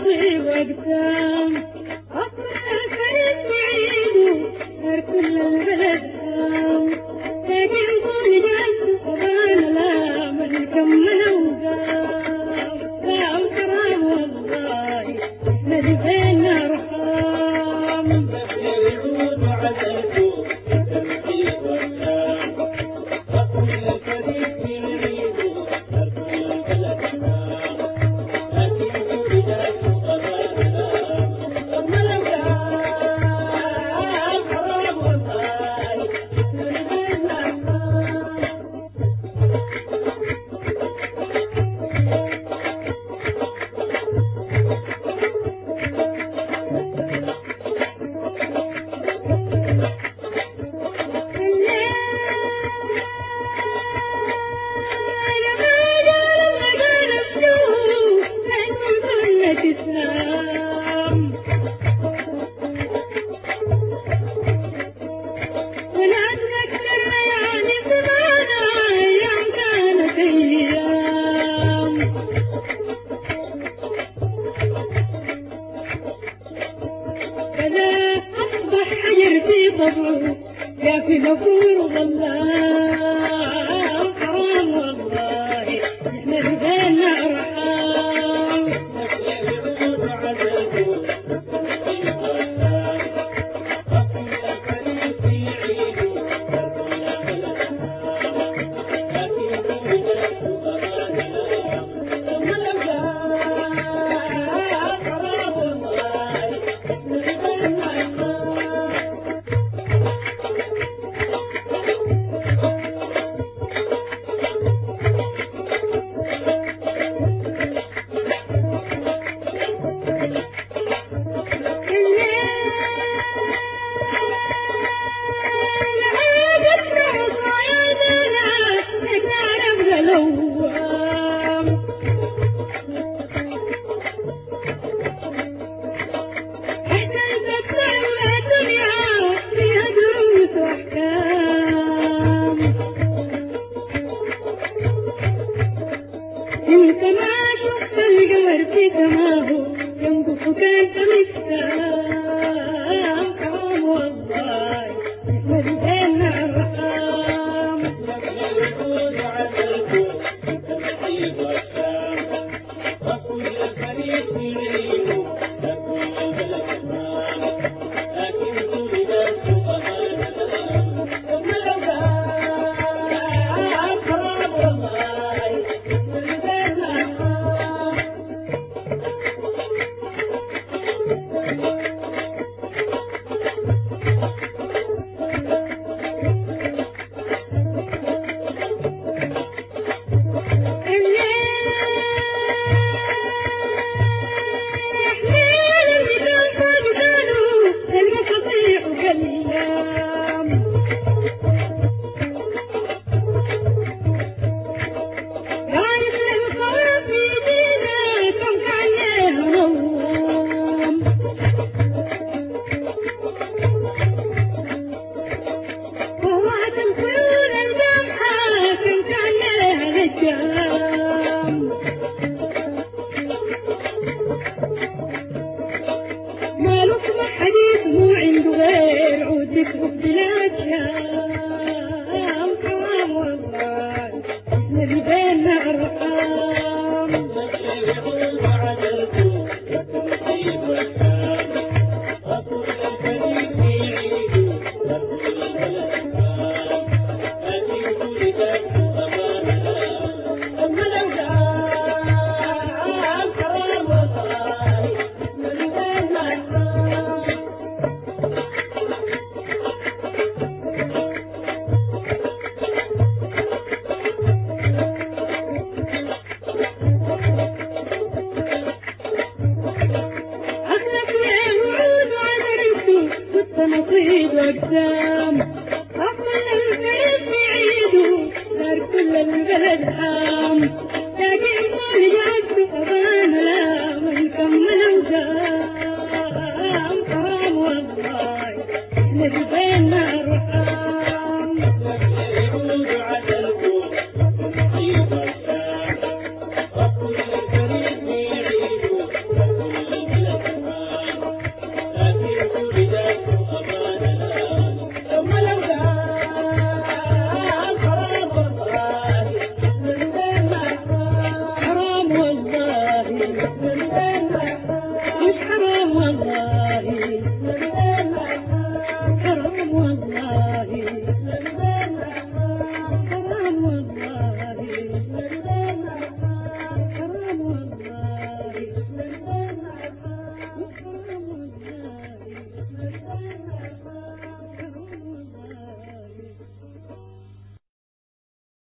الطيب أقدام أصلها كريم بعيد غير كل البلد هام لكن كل جالس أبان لا من كمل وقام لا وكرام والله نجي بين أرحام يعود عدلكم التمثيل والشام وكل فريق يريد كل البلد هام لكن كل جالس أبان لا من كمل وقام حرام والله نجي بين أرحام يا في نفور ظلام حرام والله احنا بدينا ارحام يعود عدلكم التمثيل والشام وكل فريق يعيد كل البلد هام لكن كل جالس أبان لا من الأولاد حرام والله نجي بين أرحام انت ما شفت القمر في سماه ينقف كانت مسام حرام والله احنا بدينا